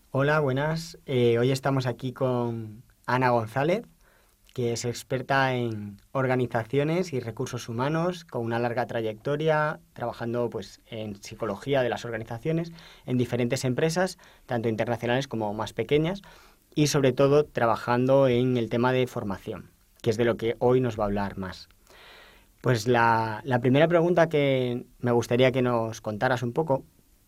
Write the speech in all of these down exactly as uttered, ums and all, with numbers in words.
Hola, buenas. Eh, hoy estamos aquí con Ana González, que es experta en organizaciones y recursos humanos, con una larga trayectoria trabajando pues, en psicología de las organizaciones en diferentes empresas, tanto internacionales como más pequeñas, y sobre todo trabajando en el tema de formación, que es de lo que hoy nos va a hablar más. Pues la, la primera pregunta que me gustaría que nos contaras un poco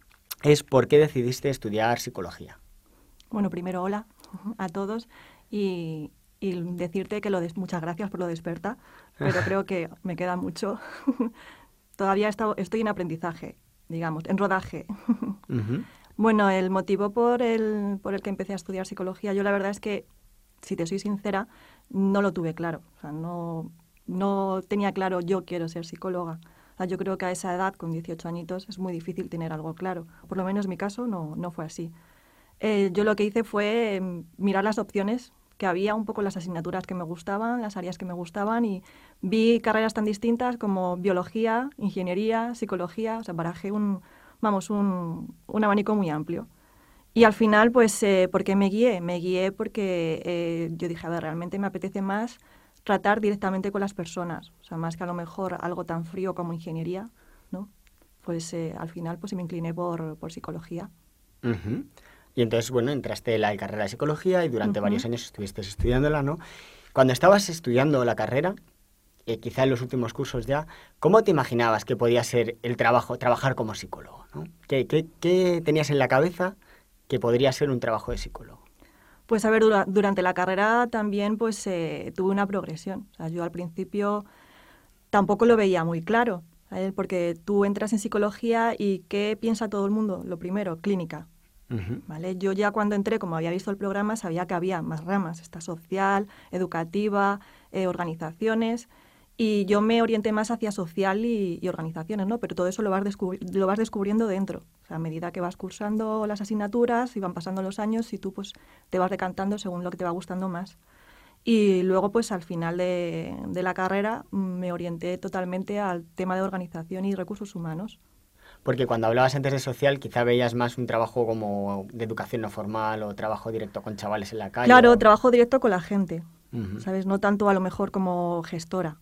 es ¿por qué decidiste estudiar psicología? Bueno, primero hola a todos y, y decirte que lo des- muchas gracias por lo de experta, pero creo que me queda mucho. Todavía he estado- estoy en aprendizaje, digamos, en rodaje. Ujú. Bueno, el motivo por el, por el que empecé a estudiar psicología, yo la verdad es que, si te soy sincera, no lo tuve claro. O sea, no, no tenía claro yo quiero ser psicóloga. O sea, yo creo que a esa edad, con dieciocho añitos, es muy difícil tener algo claro. Por lo menos en mi caso no, no fue así. Eh, yo lo que hice fue eh, mirar las opciones que había, un poco las asignaturas que me gustaban, las áreas que me gustaban y vi carreras tan distintas como biología, ingeniería, psicología, o sea, barajé un, vamos, un, un abanico muy amplio. Y al final, pues, eh, ¿por qué me guié? Me guié porque eh, yo dije, a ver, realmente me apetece más tratar directamente con las personas, o sea, más que a lo mejor algo tan frío como ingeniería, ¿no? Pues eh, al final, pues me incliné por, por psicología. Ujú. Y entonces, bueno, entraste en la carrera de psicología y durante varios Ujú. años estuviste estudiándola, ¿no? Cuando estabas estudiando la carrera, eh, quizá en los últimos cursos ya, ¿cómo te imaginabas que podía ser el trabajo, trabajar como psicólogo, ¿no? ¿Qué, qué, qué tenías en la cabeza que podría ser un trabajo de psicólogo? Pues a ver, dura- durante la carrera también pues eh, tuve una progresión. O sea, yo al principio tampoco lo veía muy claro, ¿sabes? Porque tú entras en psicología y ¿qué piensa todo el mundo? Lo primero, clínica, Ujú, ¿vale? Yo ya cuando entré, como había visto el programa, sabía que había más ramas, esta social, educativa, eh, organizaciones, y yo me orienté más hacia social y, y organizaciones, ¿no? Pero todo eso lo vas, descubri- lo vas descubriendo dentro. O sea, a medida que vas cursando las asignaturas y van pasando los años y tú pues te vas decantando según lo que te va gustando más. Y luego, pues al final de, de la carrera, mm, me orienté totalmente al tema de organización y recursos humanos. porque cuando hablabas antes de social, quizá veías más un trabajo como de educación no formal o trabajo directo con chavales en la calle Claro, o... trabajo directo con la gente, Ujú, ¿sabes? No tanto a lo mejor como gestora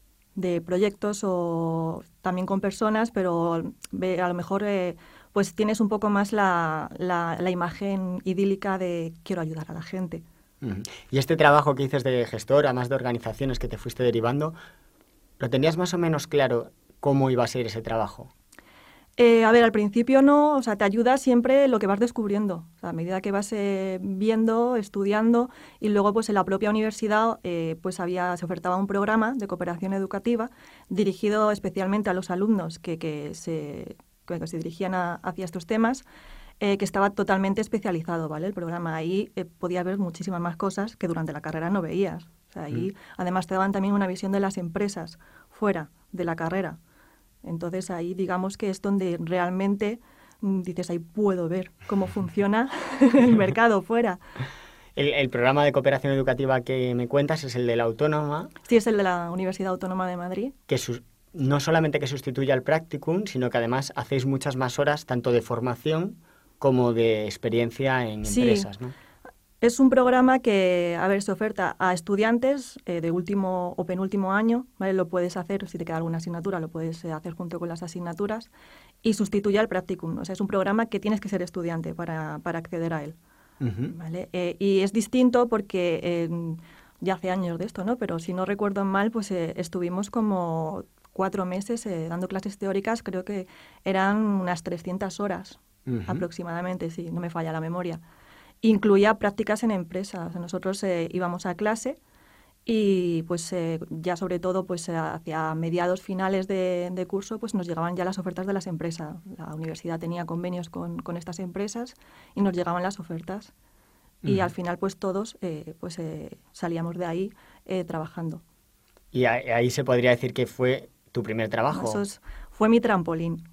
de proyectos o también con personas, pero ve- a lo mejor eh, pues tienes un poco más la, la, la imagen idílica de quiero ayudar a la gente. ujú. Y este trabajo que dices de gestor, además de organizaciones que te fuiste derivando, ¿lo tenías más o menos claro cómo iba a ser ese trabajo? Eh, a ver, al principio no, o sea, te ayuda siempre lo que vas descubriendo, o sea, a medida que vas eh, viendo, estudiando, y luego pues en la propia universidad eh, pues había, se ofertaba un programa de cooperación educativa dirigido especialmente a los alumnos que, que se, que se dirigían a- hacia estos temas, eh, que estaba totalmente especializado, ¿vale? El programa ahí eh, podías ver muchísimas más cosas que durante la carrera no veías. O sea, Mm. ahí además te daban también una visión de las empresas fuera de la carrera. Entonces ahí digamos que es donde realmente mm, dices, ahí puedo ver cómo funciona el mercado fuera. El, el programa de cooperación educativa que me cuentas es el de la autónoma, Sí, es el de la Universidad Autónoma de Madrid. que sus- no solamente que sustituye al practicum, sino que además hacéis muchas más horas tanto de formación como de experiencia en Sí, empresas, ¿no? es un programa que, a ver, se oferta a estudiantes eh, de último o penúltimo año, ¿vale? Lo puedes hacer, si te queda alguna asignatura, lo puedes eh, hacer junto con las asignaturas y sustituye al practicum. O sea, es un programa que tienes que ser estudiante para, para acceder a él. Ujú, ¿Vale? Eh, y es distinto porque eh, ya hace años de esto, ¿no? Pero si no recuerdo mal, pues eh, estuvimos como cuatro meses eh, dando clases teóricas, creo que eran unas trescientas horas ujú. aproximadamente, si no me falla la memoria. Incluía prácticas en empresas. Nosotros eh, íbamos a clase y pues eh, ya sobre todo pues eh, hacia mediados finales de, de curso pues nos llegaban ya las ofertas de las empresas. La universidad tenía convenios con, con estas empresas y nos llegaban las ofertas. Y al Ujú. final pues todos eh, pues eh, salíamos de ahí eh, trabajando. Y a- ahí se podría decir que fue tu primer ¿No? Eso trabajo. es, fue mi trampolín,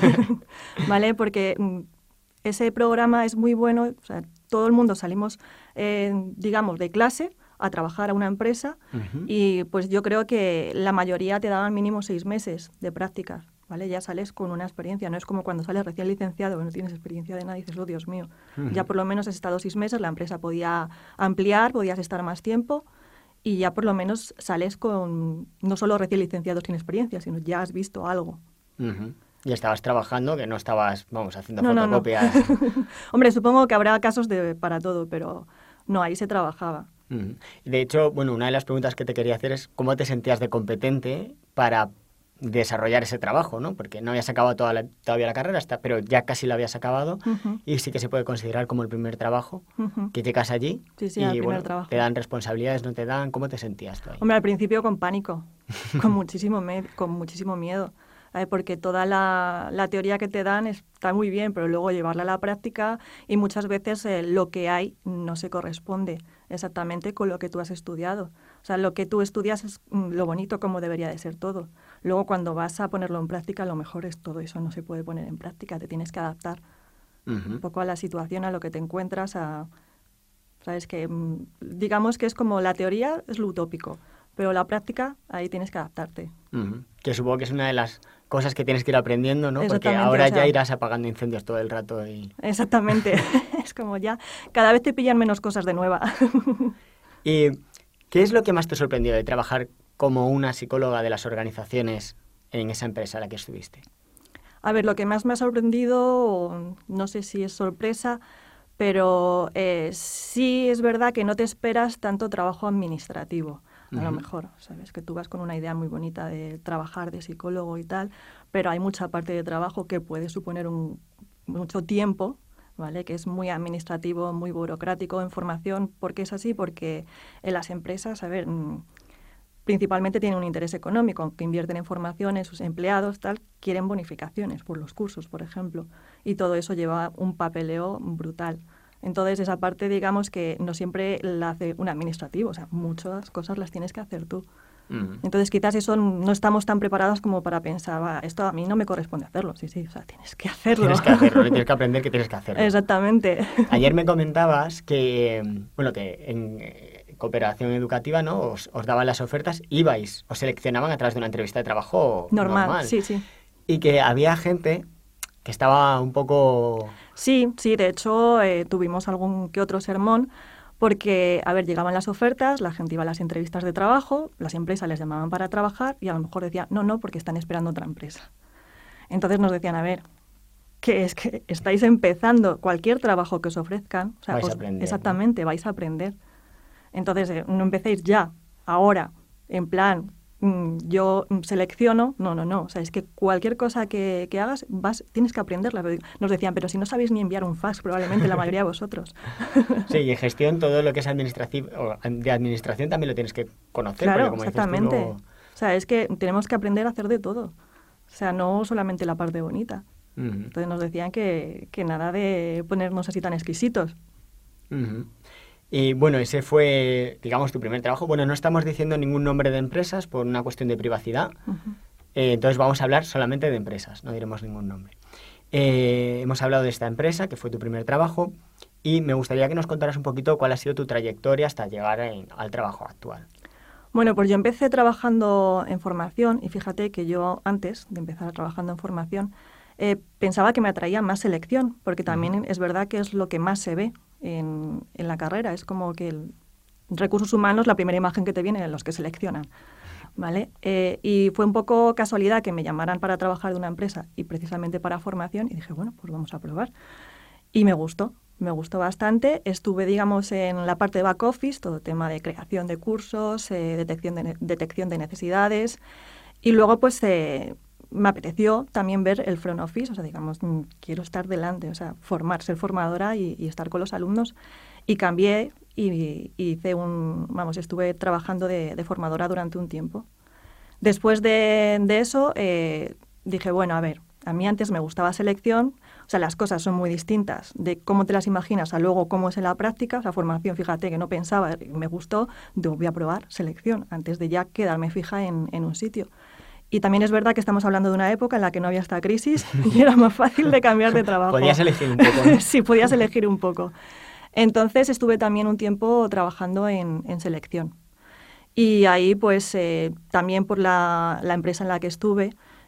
¿vale? Porque mm, ese programa es muy bueno, o sea, todo el mundo salimos, eh, digamos, de clase a trabajar a una empresa Ujú. y pues yo creo que la mayoría te daban mínimo seis meses de prácticas. ¿vale? Ya sales con una experiencia, no es como cuando sales recién licenciado, no tienes experiencia de nada y dices, oh, Dios mío. Uh-huh. Ya por lo menos has estado seis meses, la empresa podía ampliar, podías estar más tiempo y ya por lo menos sales con, no solo recién licenciado sin experiencia, sino ya has visto algo. Uh-huh. Y estabas trabajando, que no estabas, vamos, haciendo no, fotocopias. No, no. Hombre, supongo que habrá casos de para todo, pero no, ahí se trabajaba. Uh-huh. De hecho, bueno, una de las preguntas que te quería hacer es cómo te sentías de competente para desarrollar ese trabajo, ¿no? Porque no habías acabado toda la, todavía la carrera, hasta, pero ya casi la habías acabado uh-huh. y sí que se puede considerar como el primer trabajo, uh-huh. que llegas allí sí, sí, y el primer bueno, trabajo. Te dan responsabilidades, no te dan, ¿cómo te sentías tú ahí? Hombre, al principio con pánico, con muchísimo me- con muchísimo miedo. Porque toda la, la teoría que te dan está muy bien, pero luego llevarla a la práctica y muchas veces eh, lo que hay no se corresponde exactamente con lo que tú has estudiado. O sea, lo que tú estudias es mm, lo bonito como debería de ser todo. Luego cuando vas a ponerlo en práctica, lo mejor es todo eso no se puede poner en práctica, te tienes que adaptar uh-huh. un poco a la situación, a lo que te encuentras, a, ¿sabes? Que mm, digamos que es como la teoría es lo utópico, pero la práctica, ahí tienes que adaptarte. Uh-huh. Que supongo que es una de las cosas que tienes que ir aprendiendo, ¿no? Porque ahora o sea, ya irás apagando incendios todo el rato. Y... Exactamente. Es como ya, cada vez te pillan menos cosas de nueva. ¿Y qué es lo que más te sorprendió de trabajar como una psicóloga de las organizaciones en esa empresa en la que estuviste? A ver, lo que más me ha sorprendido, no sé si es sorpresa, pero eh, sí es verdad que no te esperas tanto trabajo administrativo. A uh-huh. lo mejor, sabes que tú vas con una idea muy bonita de trabajar de psicólogo y tal, pero hay mucha parte de trabajo que puede suponer un, mucho tiempo, ¿vale? Que es muy administrativo, muy burocrático en formación. ¿Por qué es así? Porque en las empresas, a ver, principalmente tienen un interés económico, aunque invierten en formación en sus empleados, tal, quieren bonificaciones por los cursos, por ejemplo, y todo eso lleva un papeleo brutal. Entonces, esa parte, digamos, que no siempre la hace un administrativo, o sea, muchas cosas las tienes que hacer tú. Uh-huh. Entonces, quizás eso no estamos tan preparados como para pensar, va, esto a mí no me corresponde hacerlo. Sí, sí, o sea, tienes que hacerlo. Tienes que hacerlo, tienes que aprender que tienes que hacerlo. Exactamente. Ayer me comentabas que, bueno, que en eh, cooperación educativa, ¿no? Os, os daban las ofertas, ibais, os seleccionaban a través de una entrevista de trabajo normal. Normal, sí, sí. Y que había gente que estaba un poco... Sí, sí, de hecho eh, tuvimos algún que otro sermón porque, a ver, llegaban las ofertas, la gente iba a las entrevistas de trabajo, las empresas les llamaban para trabajar y a lo mejor decían, no, no, porque están esperando otra empresa. Entonces nos decían, a ver, que es que estáis empezando cualquier trabajo que os ofrezcan, o sea, vais os, a aprender, exactamente, ¿no? Vais a aprender. Entonces, eh, no empecéis ya, ahora, en plan... yo selecciono, no, no, no, o sea, es que cualquier cosa que, que hagas vas, tienes que aprenderla. Nos decían, pero si no sabéis ni enviar un fax, probablemente la mayoría de vosotros. Sí, y en gestión todo lo que es administrativo, de administración también lo tienes que conocer. Claro, como exactamente. Dices tú, luego... O sea, es que tenemos que aprender a hacer de todo. O sea, no solamente la parte bonita. Uh-huh. Entonces nos decían que, que nada de ponernos así tan exquisitos. Uh-huh. Y bueno, ese fue, digamos, tu primer trabajo. Bueno, no estamos diciendo ningún nombre de empresas por una cuestión de privacidad. Uh-huh. Eh, entonces vamos a hablar solamente de empresas, no diremos ningún nombre. Eh, hemos hablado de esta empresa, que fue tu primer trabajo, y me gustaría que nos contaras un poquito cuál ha sido tu trayectoria hasta llegar en, al trabajo actual. Bueno, pues yo empecé trabajando en formación, y fíjate que yo antes de empezar trabajando en formación eh, pensaba que me atraía más selección, porque también uh-huh. es verdad que es lo que más se ve En, en la carrera. Es como que el recursos humanos, la primera imagen que te viene es los que seleccionan, ¿vale? Eh, y fue un poco casualidad que me llamaran para trabajar de una empresa y precisamente para formación, y dije, bueno, pues vamos a probar. Y me gustó, me gustó bastante. Estuve, digamos, en la parte de back office, todo tema de creación de cursos, eh, detección, de, detección de necesidades, y luego pues eh, me apeteció también ver el front office, o sea, digamos, quiero estar delante, o sea, formar, ser formadora y, y estar con los alumnos. Y cambié y, y hice un, vamos, estuve trabajando de, de formadora durante un tiempo. Después de, de eso, eh, dije, bueno, a ver, a mí antes me gustaba selección, o sea, las cosas son muy distintas de cómo te las imaginas a luego cómo es en la práctica. O sea, formación, fíjate que no pensaba, me gustó, digo, voy a probar selección antes de ya quedarme fija en, en un sitio. Y también es verdad que estamos hablando de una época en la que no había esta crisis y era más fácil de cambiar de trabajo. Podías elegir un poco, ¿no? Sí, podías elegir un poco. Entonces estuve también un tiempo trabajando en, en selección. Y ahí, pues, eh, también por la, la empresa en la que estuve,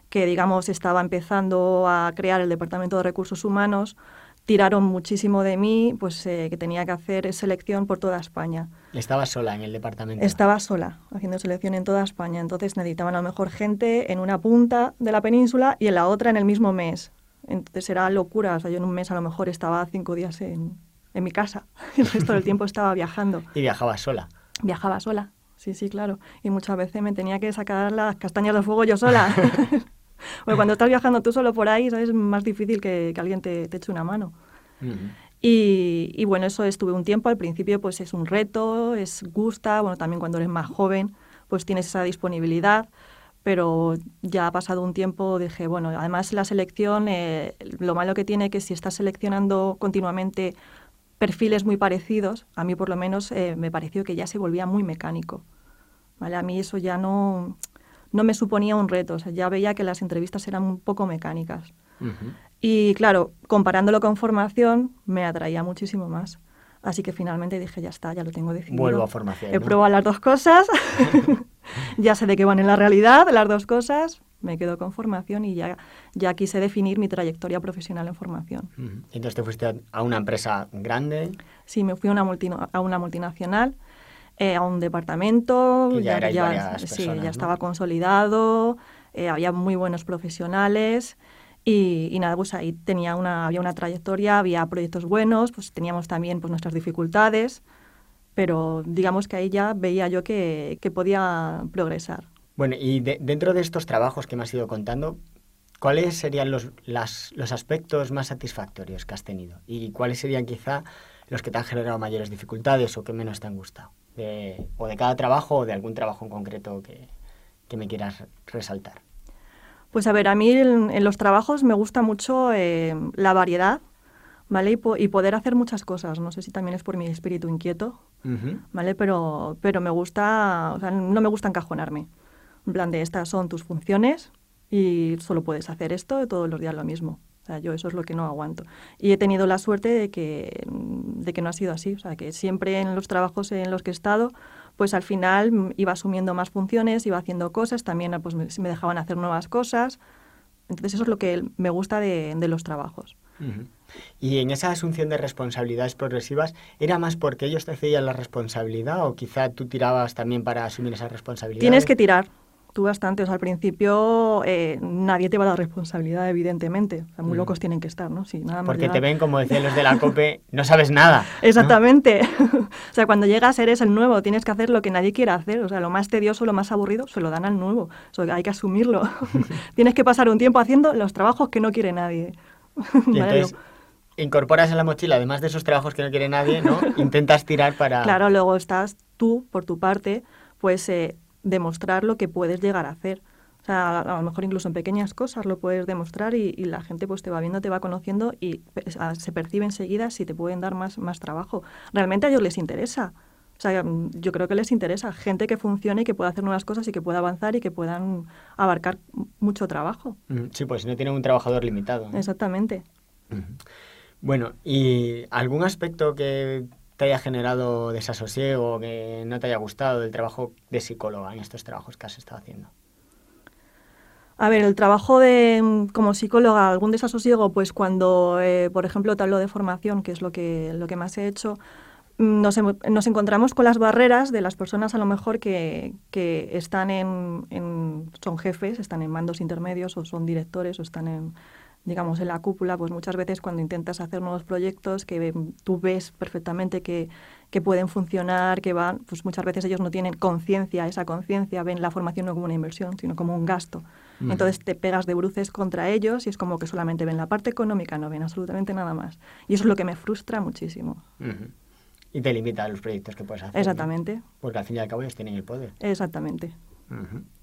que, digamos, estaba empezando a crear el Departamento de Recursos Humanos, tiraron muchísimo de mí, pues eh, que tenía que hacer selección por toda España. ¿Estabas sola en el departamento? Estaba sola, haciendo selección en toda España. Entonces necesitaban a lo mejor gente en una punta de la península y en la otra en el mismo mes. Entonces era locura. O sea, yo en un mes a lo mejor estaba cinco días en, en mi casa. El resto del tiempo estaba viajando. ¿Y viajabas sola? Viajaba sola, sí, sí, claro. Y muchas veces me tenía que sacar las castañas del fuego yo sola. Porque cuando estás viajando tú solo por ahí, ¿sabes? Es más difícil que, que alguien te, te eche una mano. Uh-huh. Y, y bueno, eso estuve un tiempo. Al principio pues es un reto, es gusta. Bueno, también cuando eres más joven pues tienes esa disponibilidad. Pero ya ha pasado un tiempo, dije, bueno, además la selección, eh, lo malo que tiene es que si estás seleccionando continuamente perfiles muy parecidos, a mí por lo menos eh, me pareció que ya se volvía muy mecánico, ¿vale? A mí eso ya no... no me suponía un reto, o sea, ya veía que las entrevistas eran un poco mecánicas. Uh-huh. Y claro, comparándolo con formación, me atraía muchísimo más. Así que finalmente dije, ya está, ya lo tengo decidido. Vuelvo a formación, He ¿no? probado las dos cosas, ya sé de qué van en la realidad las dos cosas, me quedo con formación y ya, ya quise definir mi trayectoria profesional en formación. Uh-huh. Entonces te fuiste a una empresa grande. Sí, me fui a una, multino- a una multinacional. Eh, a un departamento, que ya, ya, ya, varias sí, personas, ya ¿no? estaba consolidado, eh, había muy buenos profesionales y, y nada, pues ahí tenía una, había una trayectoria, había proyectos buenos, pues teníamos también pues nuestras dificultades, pero digamos que ahí ya veía yo que, que podía progresar. Bueno, y de, dentro de estos trabajos que me has ido contando, ¿cuáles serían los, las, los aspectos más satisfactorios que has tenido? ¿Y cuáles serían quizá los que te han generado mayores dificultades o que menos te han gustado? De, o de cada trabajo o de algún trabajo en concreto que, que me quieras resaltar. Pues a ver, a mí en, en los trabajos me gusta mucho eh, la variedad, ¿vale? Y, po- y poder hacer muchas cosas. No sé si también es por mi espíritu inquieto, Uh-huh. ¿vale? Pero, pero me gusta, o sea, no me gusta encajonarme. En plan de, estas son tus funciones y solo puedes hacer esto todos los días lo mismo. O sea, yo eso es lo que no aguanto. Y he tenido la suerte de que, de que no ha sido así. O sea, que siempre en los trabajos en los que he estado, pues al final iba asumiendo más funciones, iba haciendo cosas, también pues me, me dejaban hacer nuevas cosas. Entonces eso es lo que me gusta de, de los trabajos. Uh-huh. Y en esa asunción de responsabilidades progresivas, ¿era más porque ellos te cedían la responsabilidad o quizá tú tirabas también para asumir esa responsabilidad? Tienes que tirar. Tú bastante, o sea, al principio eh, nadie te va a dar responsabilidad, evidentemente. O sea, muy mm. locos tienen que estar, ¿no? Sí, nada más Porque llegar. te ven, como decían los de la COPE, no sabes nada, ¿no? Exactamente. O sea, cuando llegas eres el nuevo, tienes que hacer lo que nadie quiere hacer. O sea, lo más tedioso, lo más aburrido, se lo dan al nuevo. O sea, hay que asumirlo. Tienes que pasar un tiempo haciendo los trabajos que no quiere nadie. Y entonces incorporas en la mochila, además de esos trabajos que no quiere nadie, ¿no? Intentas tirar para... Claro, luego estás tú, por tu parte, pues... Eh, demostrar lo que puedes llegar a hacer. O sea, a lo mejor incluso en pequeñas cosas lo puedes demostrar y, y la gente pues te va viendo, te va conociendo y se percibe enseguida si te pueden dar más, más trabajo. Realmente a ellos les interesa. O sea, yo creo que les interesa gente que funcione y que pueda hacer nuevas cosas y que pueda avanzar y que puedan abarcar mucho trabajo. Sí, pues no tienen un trabajador limitado, ¿no? Exactamente. Uh-huh. Bueno, ¿y algún aspecto que te haya generado desasosiego, que no te haya gustado del trabajo de psicóloga en estos trabajos que has estado haciendo? A ver, el trabajo de como psicóloga, algún desasosiego, pues cuando, eh, por ejemplo, te hablo de formación, que es lo que, lo que más he hecho, nos, nos encontramos con las barreras de las personas a lo mejor que, que están en, en, son jefes, están en mandos intermedios o son directores o están en... digamos, en la cúpula, pues muchas veces cuando intentas hacer nuevos proyectos que tú ves perfectamente que, que pueden funcionar, que van, pues muchas veces ellos no tienen conciencia, esa conciencia, ven la formación no como una inversión, sino como un gasto. Uh-huh. Entonces te pegas de bruces contra ellos y es como que solamente ven la parte económica, no ven absolutamente nada más. Y eso es lo que me frustra muchísimo. Uh-huh. Y te limita a los proyectos que puedes hacer. Exactamente. ¿No? Porque al fin y al cabo ellos tienen el poder. Exactamente. Uh-huh.